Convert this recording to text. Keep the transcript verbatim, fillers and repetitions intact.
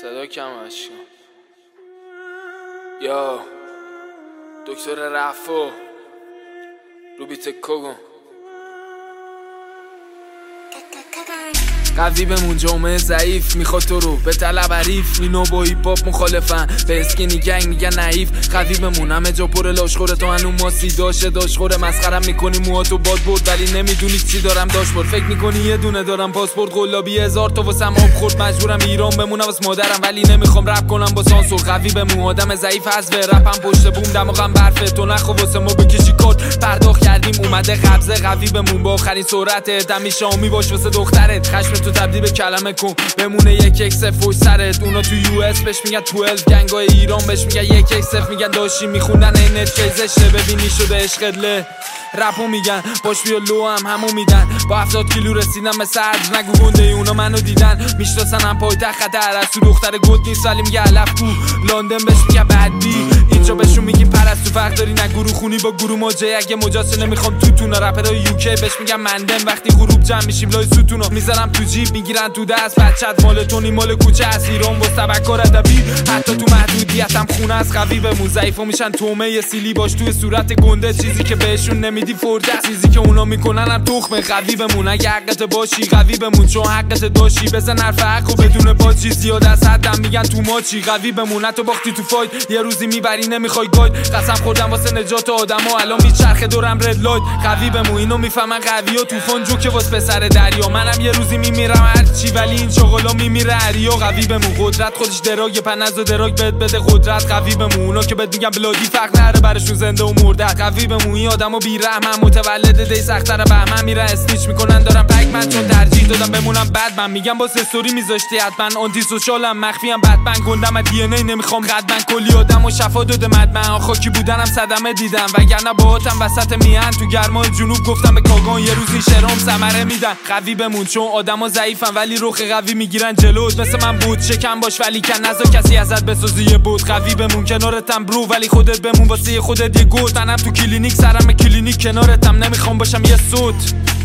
صدا کم اشکم. یا دکتر رفو رو بیت کوگون قوی بمون جامعه ضعیف میخواد تو رو به طلب حریف. اینو با هیپ هاپ مخالفن به اسکینی گنگ میگن نحیف. قوی بمون همه جا پر لاشخوره تو هنو ماسی داشه داشخوره. مسخرم میکنی موهاتو باد برد ولی نمیدونی چی دارم داشبورد. فکر میکنی یه دونه دارم پاسپورت قلابی هزار تا واسم آب خورد. مجبورم ایران بمونم واسه مادرم ولی نمیخوام رپ کنم با سانسور. قوی بمون آدم ضعیف از رپم پشت بوم دماغم برفه. تو نخو واسه ما بکشی کات پرداخت کردیم اومده قبضه. قوی بمون با آخرین سرعتت همیشه شامی باش واسه دخترت. خشم تو تبدیل به کلمه کن بمونه یک اکس فوش سرت. اونا تو یو اس بهش میگن دوازده گنگای ایران بهش میگن یک اکس میگن داشی میخوندن اینت فیزشه. ببینی شده عشقله رپو میگن باش بیا لو هم همو میدن. با هفتاد کیلو رسیدم به صدر نگو گنده اونا منو دیدن. میشناسن هم پایتخت خطر از تو دختر گد نیست ولی میگه علف کو. لندن بهش میگه بدبی اینجا بهشون میگیم پرستو. فرق داری نه گروه خونی با گروه موجه. اگه مجاسه نمیخوام توتونا رپرای یوکی بهش میگم مندم. وقتی غروب جمع میشیم لای ستونا میذارم تو جیب میگیرن تو دست. بچت مال تونی مال کوچه از ایران با تبکر ادبی. حتی تو محدودیتم خونه از قوی بمون. ضعیفا میشن تومه سیلی باش توی صورت گنده. چیزی که بهشون نمیدی فرجه چیزی که اونا میکنن هم تخمه. قوی بمون اگه حقت باشی قوی بمون چون حقت داشی. بزن حرف حقو بدون پاچی زیاد از حدم میگن تو ماچی. قوی بمون تو باختی تو فایت یه روزی میبری نمیخوای گاید. قسم خوردم واسه نجات آدما الان میچرخه دورم رد لایت. قوی بمون اینو میفهمن قوی و طوفان جو که واسه پسر دریا. منم یه روزی میمیرم هرچی ولی این شغلا میمیره عریا. قوی بمون قدرت خودش دراگ پنز و دراگ بد بده قدرت. قوی بمون اونا که بهت میگن بلادی فرق نره براشون زنده و مرده. قوی بمون این آدمو بی‌رحمن متولد دی سخت‌تر بهمن میرن استیچ میکنن دارم پک من چون ترجیح دادم بمونم بعد من میگم با استوری میذاشتی حتما آنتی سوشالم مخفیم بدبن گندم دی ان ای نمیخوام قدمن کلی آدمو شفا داده مدمن. خاکی بودنم صدمه دیدم وگرنه باهاتم وسط میهن تو گرمای جنوب گفتم به کاگان یه روزی شرام ثمره میدن. قوی بمون چون آدما ضعیفن ولی رخ قوی میگیرن جلوت. مثل من بود شکم باش ولی کن نذار کسی ازت بسازی یه بود. قوی بمون کنارتم برو ولی خودت بمون واسه خودت یه گوت. منم تو کلینیک سرم کلینیک کنارتم نمیخوام باشم یه صوت.